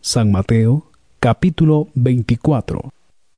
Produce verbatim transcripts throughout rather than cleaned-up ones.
San Mateo, capítulo veinticuatro.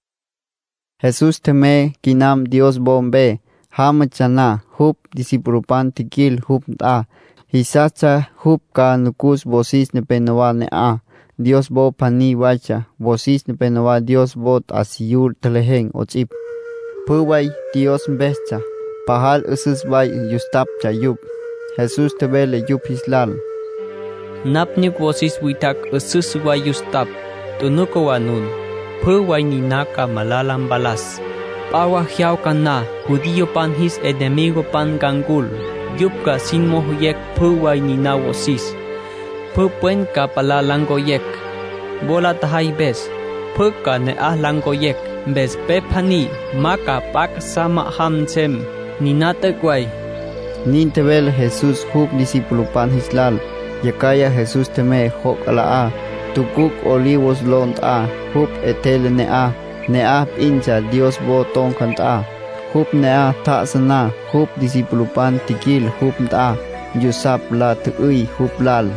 Jesús teme kinam Dios bombe, hamachana, hup disiprupan tikil hup a, hisacha hup ka nukus bosis ne penova ne a, Dios bo pani wacha, bosis ne penova Dios bot asiyur teleheng ochip. Puway Dios becha, pahal usus bay yustap chayup, Jesús tebele yup hislal. Napnik bosis witak usus way yustap, tunuko wanun. Puway ni naka malalang balas. Pawa hiyaw ka na, Hudiyo pan his enemigo pan gangul. Yup ka sin mo huyek puway ni na wosis. Pupwen ka pala langgoyek. Bola tahay bes. Puk ka ne ah langgoyek. Bes pepani, maka pak sama hamsem. Ni natekway. Nin tebel Jesus hup disipulo pan hislal. Yakaya Jesus teme hok ala a. Tukuk olivos lont a, hup etel ne a, ne a pincha Dios bo tong kanta a, hup ne a ta sana, hup disipulupan tikil hup ta, yusap la tuuy hup lal.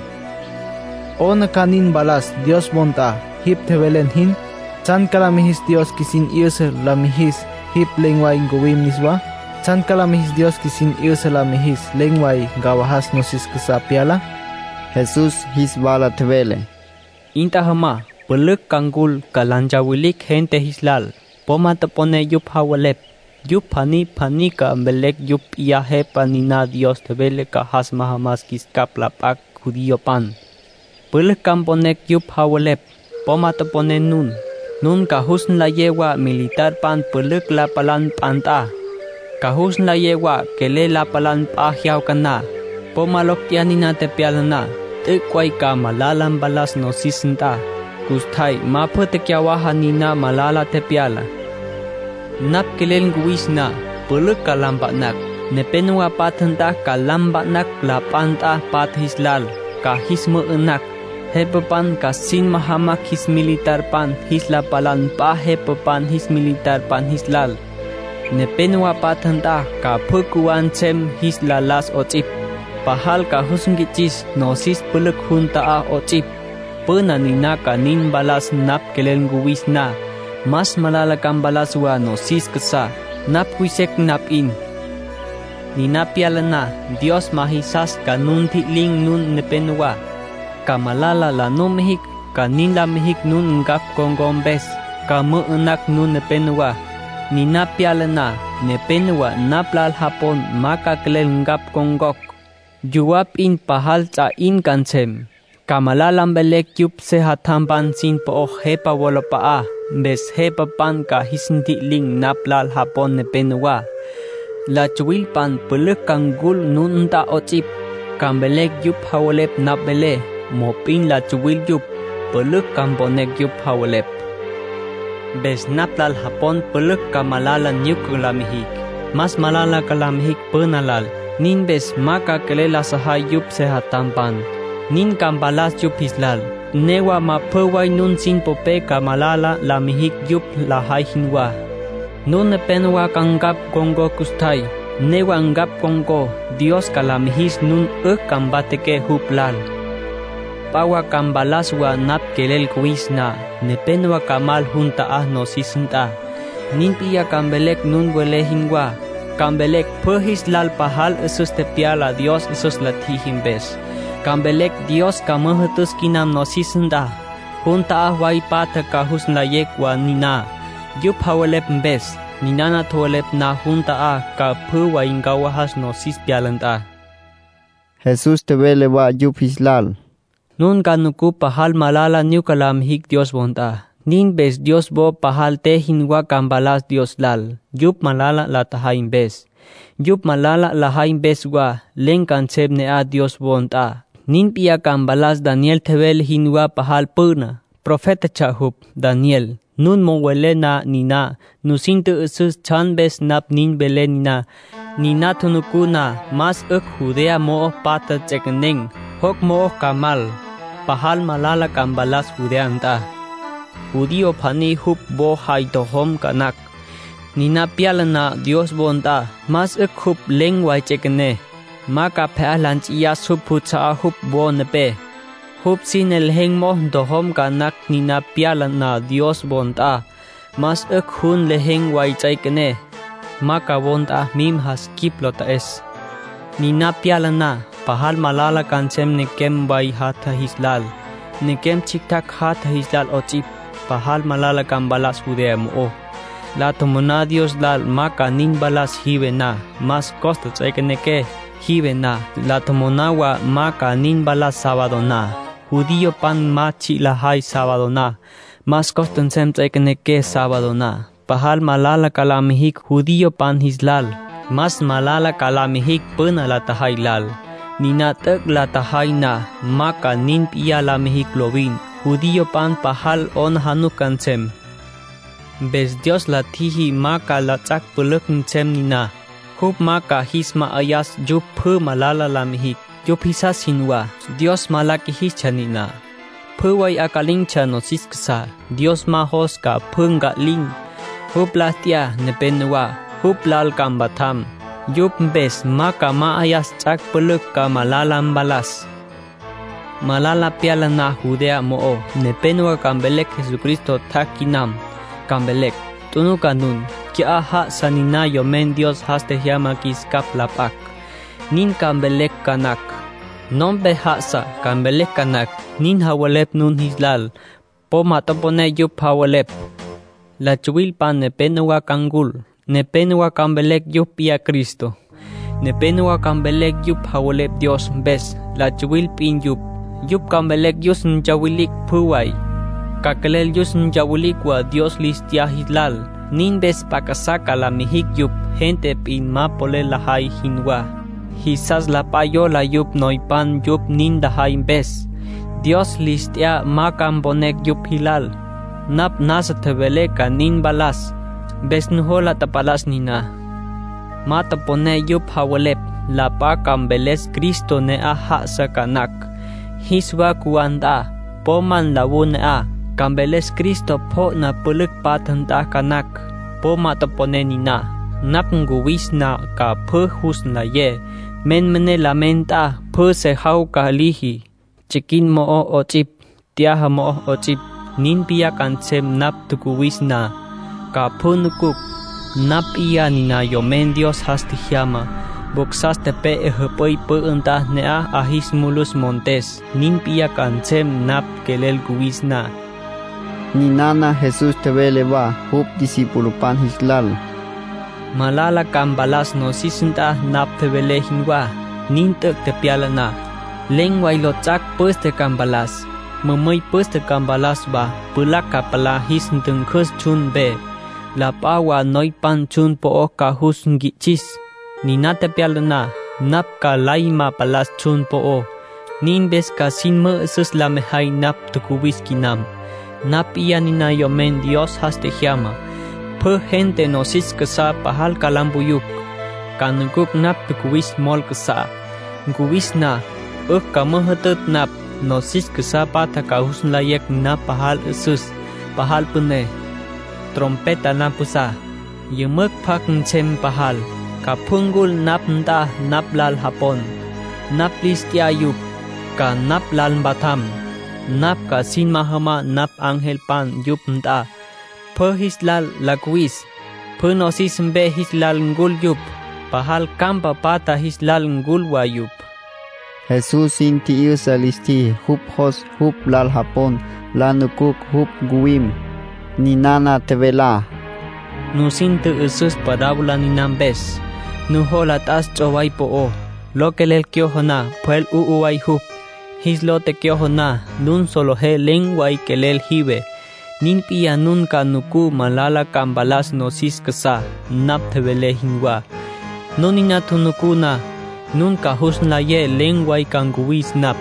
O nakanin balas Dios monta, hip tevelen hin, chan kalamihis Dios kisin irse lamihis, hip lengway gowim niswa, chan kalamihis Dios kisin irse lamihis, lengway gawahas nosis kasapiala. Jesus his bala tevele. Inta hama, peluk kanggul kalanjawilik hente hislal. Poma tepone yup hawalep. Yup pani pani ka ambelek yup iahe panina Dios tebele ka has mahamas kiskap lapak Hudiyo pan. Peluk kamponek yup hawalep. Poma tepone nun. Nun kahusn la yewa militar pan peluk la palan panta. Kahusn la yewa kele la palan pa hiyaw kana. Poma loktianina tepialana. Tekway ka malalang balas no sisinta. Gustay maputekyawaha nina malala tepiala. Nap kilel guwis na, puluk ka lambaknak. Nepenwa patenta ka lambaknak la panta pat hislal. Ka hismo enak. Hepepan ka sin mahamak his militar pan hisla palan pa hepepan his militar pan hislal. Nepenwa patenta ka pukuan sem hisla las otip. Pahal ka husungkichis nosis peluk hunta a ochip. Pena nina ka nin balas nap kelen guwis na. Mas malalakang balas wa nosis kesa. Nap wisek nap in. Nina piala na Dios mahisas ka nun tiling nun nepenwa. Ka malala la nun mehik ka nin la mehik nun ngap kongombes. Ka mo enak nun nepenwa. Nina piala na nepenwa naplal hapon maka kelen ngap kongok. Juwap in pahal sa in kansem. Kamalalang belek yup se hatampan sin po hepa wala paa. Bes hepa pan ka hisinti ling naplal hapon ne penwa. La chuil pan peluk kanggul nun ta ochip. Kambelek yup hawalep napbele. Mopin la chuil yup. Peluk kambonek yup hawalep. Bes naplal hapon peluk kamalalan yuk lamihik. Mas malala kalamihik penalal. Nin bes maka kelela sahay yup sehatampan. Nin kambalas yup hislal. Newa mapaway nun sin pope kamalala lamihik yup lahay hinwa. Nun nepenwa kanggap kongo kustay. Newa anggap kongo. Dios kalamihis nun ek kambateke huplal. Pawa kambalas wa nap kelel kuis na. Nepenwa kamal hunta ah no sisinta. Nin piya kambelek nun wele hinwa. Kambelek perhis lal pahal esus tepiala Dios esus latihim bes. Kambelek Dios kamahutus kinam no sisenda. Hunta ah wai pata kahus layek wa nina. Yup hawalep bes. Ninana tuwalep na hunta ah ka pu wa ingawahas no sispialanta. Jesus tebele wa yup hislal. Nun kanuku pahal malala niu kalamhik Dios bonta. Nin bes Dios bo pahal te hinwa kambalas Dios lal. Yup malala la tahain bes. Yup malala la hain bes wa len kanseb ne a Dios bonta. Nin pia kambalas Daniel tebel hinwa pahal puna. Profeta chahup Daniel. Nun mo wele na nina. Nusintu usus chan bes nap nin bele nina. Nina tunuku na mas ek Judea mo pata tsekeneng. Hok mo kamal. Pahal malala kambalas Judea anta. Hudiyo pani hup bo hay tohom kanak. Nina piala na Dios bonta. Mas ek hup lengway chekene. Maka pealanch iya sup hutsa hup bo nepe. Hup sin el heng mo dohom kanak nina piala na Dios bonta. Mas ek hun le heng wai chay kene. Maka bonta mim has kiplota es. Nina piala na pahal malala kancem nekem wai hatha hislal. Nekem chiktak hatha hislal ochip. Pahal malala kan balas hudea mo. La tomona Dios lal maka nin balas hive na. Mas costa chay kene ke hive na. La tomona wa maka nin balas sábado na. Judío pan machi la hay sábado na. Mas costan sem chay kene ke sábado na. Pahal malala kalamihik judío pan hislal. Mas malala kalamihik puna la tahay lal. Nina tek la tahay na. Maka nin piya la mihik lovin. Judío pan pahal on hanukan sem. Bes Dios la tihi maka la chak puluk sem nina. Hup maka hisma ayas jup pu malala la mihik. Jup hisa sinwa. Dios malaki hischanina. Puway akaling chano siskasa. Dios mahos ka punga ling. Hup la tia nepenwa. Hup lal kambatam. Jup bes maka maayas chak puluk ka malalam balas. Malala piala na Judea moo. Nepenwa kambelek Jesucristo takinam. Kambelek. Tunu kanun. Kia ha sanina yomen Dios haste llama kiskap lapak. Nin kambelek kanak. Non behasa kambelek kanak. Nin hawalep nun hislal. Po matapone yup hawalep. La chuil pan nepenwa kangul. Nepenwa kambelek yup pia Cristo. Nepenwa kambelek yup hawalep Dios bes. La chuil pin yup. Yup kambelek yus njawilik puway. Kakelel yus njawilik wa Dios listia hislal. Nin bes pakasaka la mihik yup. Gente pin mapole la hay hinwa. Hisas la payo la yup noipan yup nin dahay bes. Dios listia makam bonek yup hilal. Nap nasa tebele ka nin balas. Bes nuhola tapalas nina. Mata pone yup hawalep. La pa kambeles Cristo ne aha sa kanak. Hiswa kuanda. Poman lawu ne a. Kambeles Cristo po na pulik patanda kanak. Po mata pone nina. Nap nguwis na ka puhus na ye. Men mene lamenta pu se hau ka lihi. Chikin mo o ochip. Tiaha mo o ochip. Nin piya kansem nap tukuwis na. Ka punukuk. Nap iya nina yomen Dios hastihiyama. Buksas tepe ehepoy pu entah nea ahis mulus montes. Nin piya kansem nap kelel kuwis na. Ninana Jesus tebele ba. Hup disipulo pan hislal. Malala kambalas no sisinta nap tebele hinwa. Nin tek te piala na. Lengway lo chak pues te kambalas. Mamay pues te kambalas ba. Pulak kapala his ntengkes chun be. La pawa noy pan chun po o kahus ngichis. Nina te piala na. Nap ka laima palas chun po o. Nin bes ka sin me sus la mehay nap tukuwis kinam. Nap iya nina yomen Dios haste llama. Pu gente no sis kesa pahal kalambuyuk. Kanuguk nap tukuwis mol kesa. Nguwis na. Uk kamahatet nap. No sis kesa pata kahus layak na pahal esus. Pahal pune. Trompeta na pusa. Yemek pak nchem pahal. Kapunggul nap nta nap lal hapon. Nap listia yuk. Ka nap lal batam. Nap ka sin mahama nap angel pan yup nta. Pu hislal lakwis. Pu nosis mbe hislal ngul yup. Pahal kampa pata hislal ngul wa yup. Jesus inti irsa listi. Hup hos hup lal hapon. Lanukuk hup guwim. Ninana tevela. Nusin te esus parábola ninambes. Nuholat as choway po o. Lokelel kyohona. Puel uuay hup. Hislo te kyohona. Nun solo he lengway kelel hibe. Nin piya nun ka nuku malala kambalas no siskasa. Nap tebele hinwa. Nunina tunukuna. Nun ka husnla ye lengway kanguwis nap.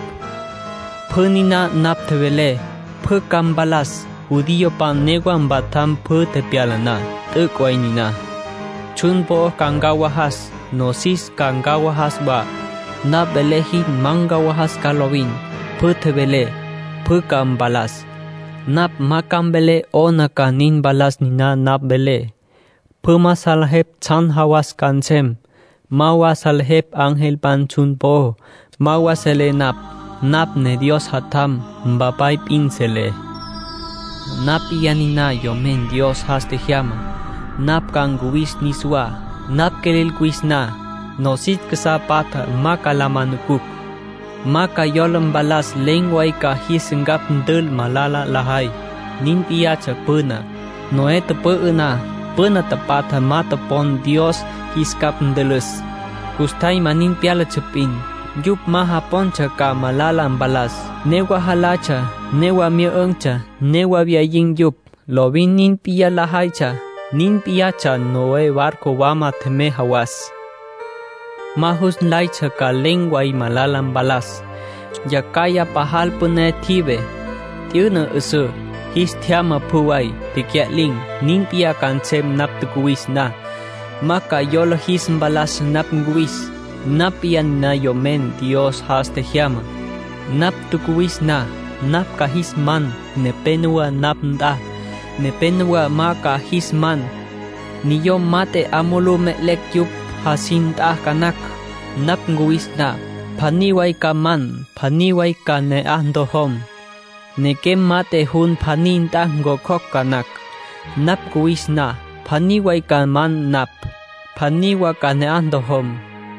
Punina nap tebele. Pu kambalas. Judío pan negwan batam pu te pialana. Tukway nina. Chun po kangawahas. No sis kangawahas ba. Nap belehi mangawahas kalowin. Pu tebele. Pu kambalas. Nap makambele o nakanin balas nina nap bele. Puma salhep chan hawas kansem. Mawa salhep angel pan chun po. Mawa sele nap. nap ne Dios hatam mbapay pinsele. Nap iyanina yomen Dios haste llama, nap kanguis niswa, nap kelil kuisna, nosit kasapata makalamanukuk. Maka yolam balas lengway ka hisengap ndel malala lahay, nin piyacha puna, noet puna, puna tapata matapon Dios hiskap ndeles. Kustay manin piala chapin, yup mahapon cha ka malala balas, newa halacha, newa miengcha, newa biaying yup, lobin nin piya lahaycha, nin piyacha noe barko wama teme hawas. Mahus laicha ka lengway malalang balas, yakaya pahal pune tibe, tiuna usu, his tiama puway, tikyatling, nin piya kansem nap tukuis na, maka yola his balas nap nguis, nap yan na yomen Dios has te llama, nap tukuis na, nap kahis man, nepenua nap da, nepenua maka his man, niyo mate amulu metlek yup, hasinta kanak, nap nguis na, paniway ka man, paniway ka ne ahdohom, nekem mate hun paninta ngokok kanak, nap nguis na, paniway ka man nap, paniwa ka ne ahdohom.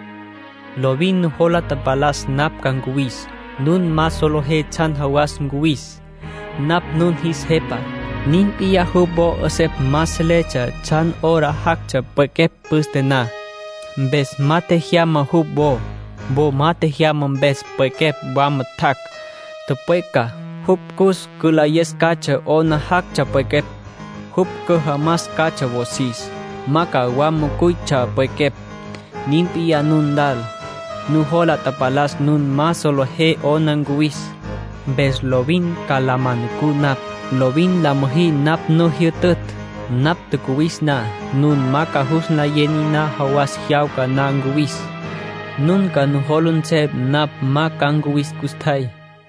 Lobin hola tapalas nap kang nguis, nun masolohe chan hawas nguis, nap nun his hepa, nin piya hubo osep maslecha chan ora hakcha pekep pustena. Bes mate llama hubo, bo mate llama bes pekep wam tak, tepeka, hub kus kulayes kacha ona hakcha pekep, hub ke hamas kacha vosis, maka wam kuicha pekep, nimpiya nundal, nuhola tapalas nun masolo he onanguis, bes lobin kalaman kunap, lobin lamuhi nap no hiutut. Nap tukuis na, nun makahus na yenina hawas hiyaw ka nanguis. Nun ka nuholun seb nap makanguis kustay.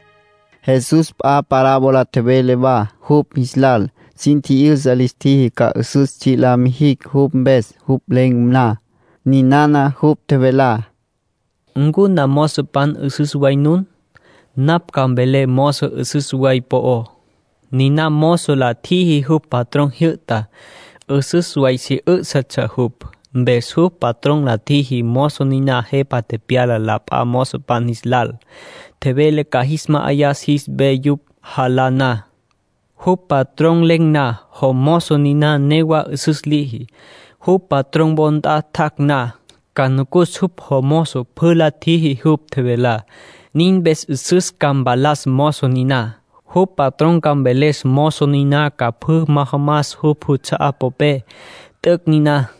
Jesus pa parabola tebele ba, hup hislal, sinti ils alistihi ka usus chila mihik hup bes, hup leng na, ni nana hup tebela. Ngu na moso pan usus way nun, nap kambele moso usus way poo. Nina moso la tihi hup patron hilta, usus way si usacha hup, bes hup patron la tihi moso nina hepa te piala la pa moso pan hislal, tebele kahisma ayas his be yup halana. Hup patron leng na, ho moso nina newa usus lihi, hup patron bonda tak na, kanukus hup ho moso pula tihi hup tebela, nin bes usus kambalas moso nina. Hup patron kambeles moso nina kaph mahamas hup hucha apope tek nina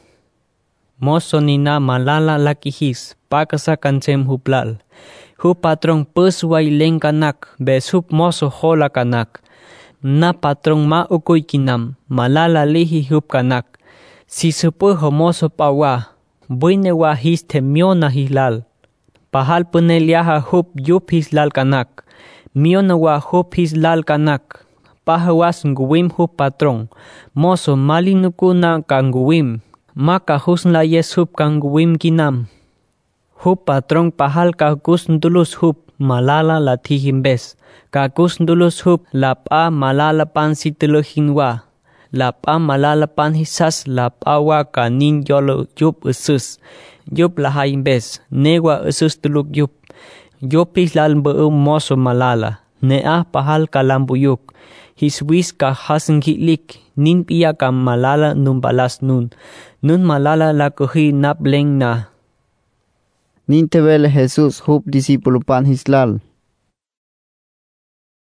moso nina malala lakihis pakasa kancem huplal hup patron pusway leng kanak bes hup moso hola kanak na patron ma ukoy kinam malala lihi hup kanak si supu homoso pawa buinewa his temiona hilal pahal puneliaha hup yup hislal kanak Mionawa hup hislal kanak, pahawas nguwim hup patron, moso malinuku na kanguwim, maka husla yes hup kanguwim kinam. Hup patron pahal kakus ndulus hup malala latihimbes, kakus ndulus hup lapa malala pan situluhinwa, lapa malala pan hisas lapawa kanin yolo yup usus, yup lahaimbes, newa usus tuluk yup. Yopis lal mbeu moso malala, neah pahal kalambuyuk, hiswis ka hasenghilik, nin piya ka malala numbalas nun, nun malala la kuhi nableng na. Nin tebele Jesus hup disipulo pan hislal.